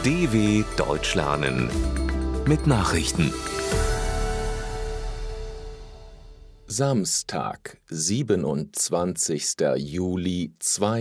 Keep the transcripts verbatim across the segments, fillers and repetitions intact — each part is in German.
D W Deutsch lernen mit Nachrichten. Samstag, siebenundzwanzigster Juli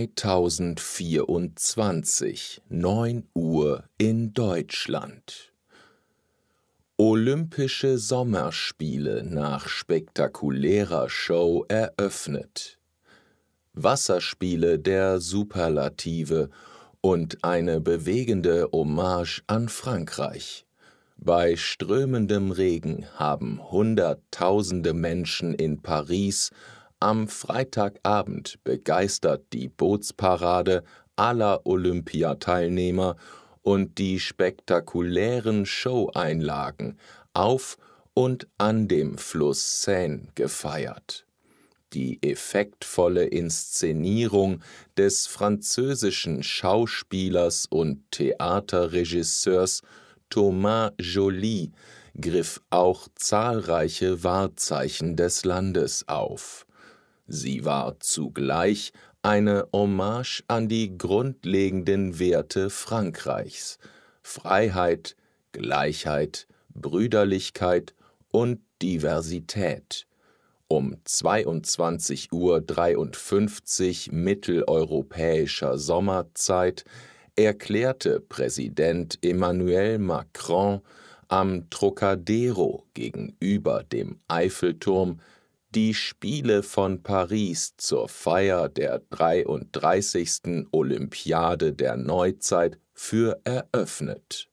zweitausendvierundzwanzig, neun Uhr in Deutschland. Olympische Sommerspiele nach spektakulärer Show eröffnet. Wasserspiele der Superlative und eine bewegende Hommage an Frankreich. Bei strömendem Regen haben Hunderttausende Menschen in Paris am Freitagabend begeistert die Bootsparade aller Olympiateilnehmer und die spektakulären Showeinlagen auf und an dem Fluss Seine gefeiert. Die effektvolle Inszenierung des französischen Schauspielers und Theaterregisseurs Thomas Joly griff auch zahlreiche Wahrzeichen des Landes auf. Sie war zugleich eine Hommage an die grundlegenden Werte Frankreichs: Freiheit, Gleichheit, Brüderlichkeit und Diversität. Um zweiundzwanzig Uhr dreiundfünfzig mitteleuropäischer Sommerzeit erklärte Präsident Emmanuel Macron am Trocadero gegenüber dem Eiffelturm die Spiele von Paris zur Feier der dreiunddreißigsten Olympiade der Neuzeit für eröffnet.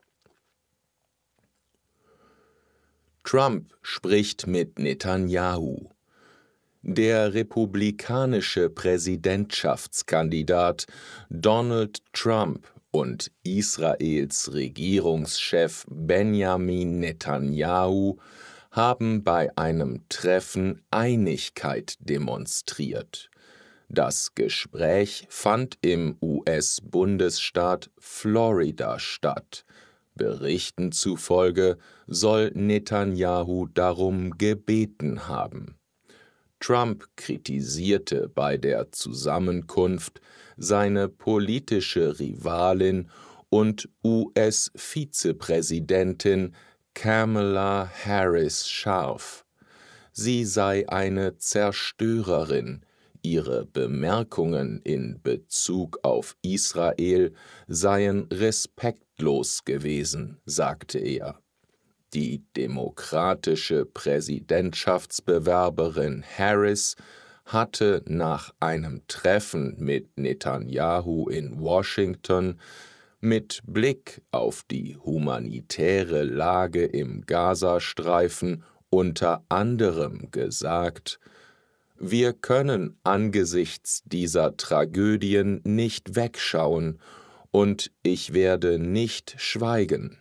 Trump spricht mit Netanyahu. Der republikanische Präsidentschaftskandidat Donald Trump und Israels Regierungschef Benjamin Netanyahu haben bei einem Treffen Einigkeit demonstriert. Das Gespräch fand im U S-Bundesstaat Florida statt. Berichten zufolge soll Netanyahu darum gebeten haben. Trump kritisierte bei der Zusammenkunft seine politische Rivalin und U S-Vizepräsidentin Kamala Harris scharf. Sie sei eine Zerstörerin. Ihre Bemerkungen in Bezug auf Israel seien respektlos gewesen, sagte er. Die demokratische Präsidentschaftsbewerberin Harris hatte nach einem Treffen mit Netanyahu in Washington mit Blick auf die humanitäre Lage im Gazastreifen unter anderem gesagt: Wir können angesichts dieser Tragödien nicht wegschauen, und ich werde nicht schweigen.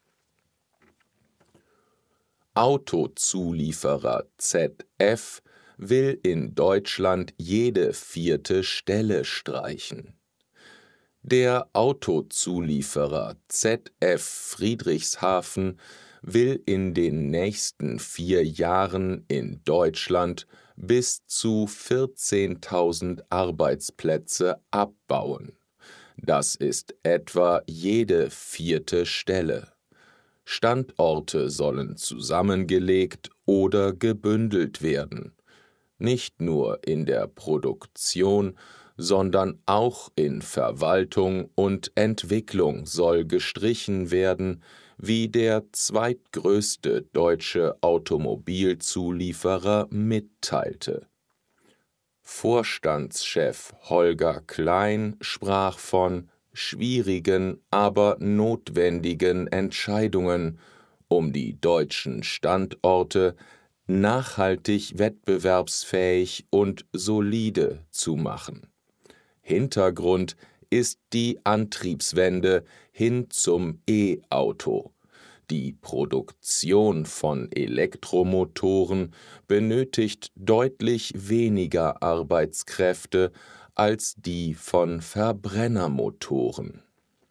Autozulieferer Z F will in Deutschland jede vierte Stelle streichen. Der Autozulieferer Z F Friedrichshafen will in den nächsten vier Jahren in Deutschland bis zu vierzehntausend Arbeitsplätze abbauen. Das ist etwa jede vierte Stelle. Standorte sollen zusammengelegt oder gebündelt werden. Nicht nur in der Produktion, sondern auch in Verwaltung und Entwicklung soll gestrichen werden, wie der zweitgrößte deutsche Automobilzulieferer mitteilte. Vorstandschef Holger Klein sprach von schwierigen, aber notwendigen Entscheidungen, um die deutschen Standorte nachhaltig wettbewerbsfähig und solide zu machen. Hintergrund ist die Antriebswende hin zum E-Auto. Die Produktion von Elektromotoren benötigt deutlich weniger Arbeitskräfte als die von Verbrennermotoren.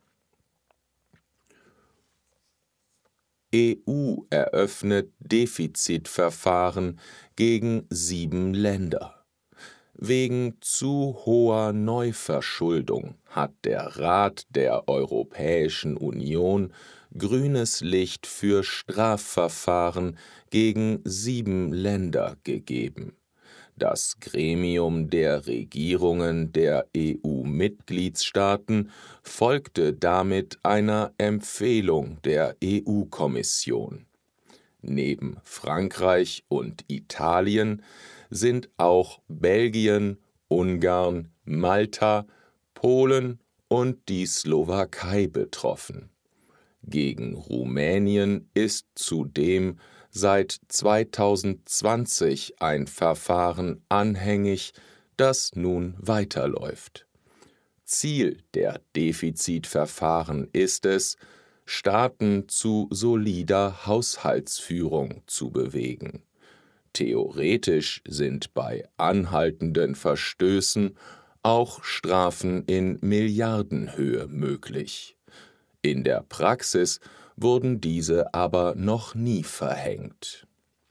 E U eröffnet Defizitverfahren gegen sieben Länder. Wegen zu hoher Neuverschuldung hat der Rat der Europäischen Union grünes Licht für Strafverfahren gegen sieben Länder gegeben. Das Gremium der Regierungen der E U-Mitgliedstaaten folgte damit einer Empfehlung der E U-Kommission. Neben Frankreich und Italien sind auch Belgien, Ungarn, Malta, Polen und die Slowakei betroffen. Gegen Rumänien ist zudem seit zweitausendzwanzig ein Verfahren anhängig, das nun weiterläuft. Ziel der Defizitverfahren ist es, Staaten zu solider Haushaltsführung zu bewegen. Theoretisch sind bei anhaltenden Verstößen auch Strafen in Milliardenhöhe möglich. In der Praxis wurden diese aber noch nie verhängt.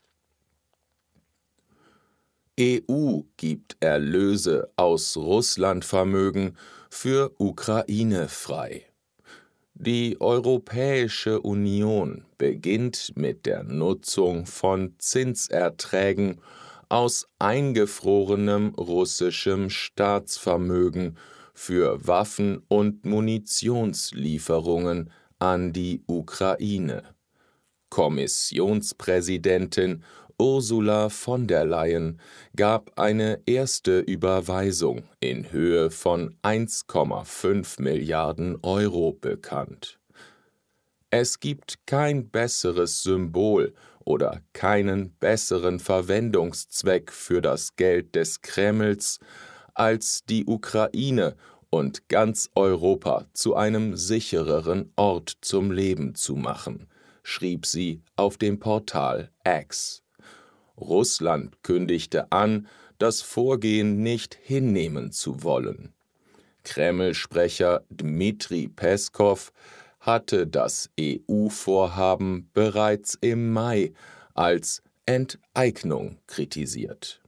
E U gibt Erlöse aus Russlandvermögen für Ukraine frei. Die Europäische Union beginnt mit der Nutzung von Zinserträgen aus eingefrorenem russischem Staatsvermögen für Waffen- und Munitionslieferungen an die Ukraine. Kommissionspräsidentin Ursula von der Leyen gab eine erste Überweisung in Höhe von eins Komma fünf Milliarden Euro bekannt. Es gibt kein besseres Symbol oder keinen besseren Verwendungszweck für das Geld des Kremls, als die Ukraine und ganz Europa zu einem sichereren Ort zum Leben zu machen, schrieb sie auf dem Portal X. Russland kündigte an, das Vorgehen nicht hinnehmen zu wollen. Kreml-Sprecher Dmitri Peskow hatte das E U-Vorhaben bereits im Mai als Enteignung kritisiert.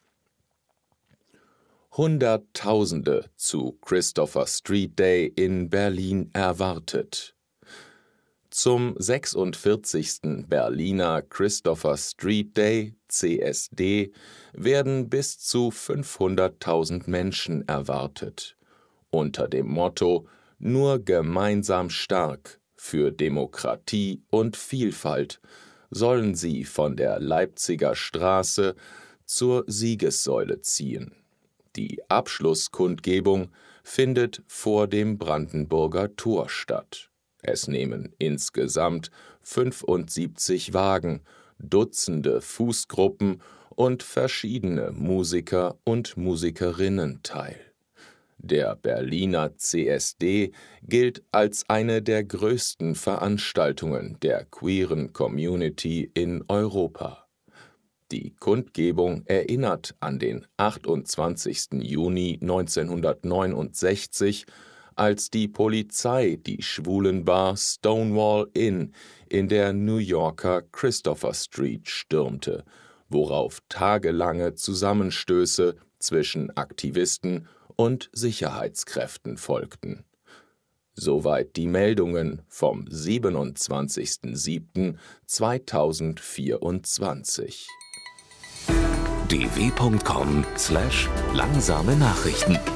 Hunderttausende zu Christopher Street Day in Berlin erwartet. Zum sechsundvierzigsten Berliner Christopher Street Day, C S D, werden bis zu fünfhunderttausend Menschen erwartet. Unter dem Motto »Nur gemeinsam stark« für Demokratie und Vielfalt sollen sie von der Leipziger Straße zur Siegessäule ziehen. Die Abschlusskundgebung findet vor dem Brandenburger Tor statt. Es nehmen insgesamt fünfundsiebzig Wagen, Dutzende Fußgruppen und verschiedene Musiker und Musikerinnen teil. Der Berliner C S D gilt als eine der größten Veranstaltungen der queeren Community in Europa. Die Kundgebung erinnert an den achtundzwanzigsten Juni neunzehnhundertneunundsechzig, als die Polizei die Schwulenbar Stonewall Inn in der New Yorker Christopher Street stürmte, worauf tagelange Zusammenstöße zwischen Aktivisten und Sicherheitskräften folgten. Soweit die Meldungen vom siebenundzwanzigsten siebten zweitausendvierundzwanzig. d w punkt com slash langsame Nachrichten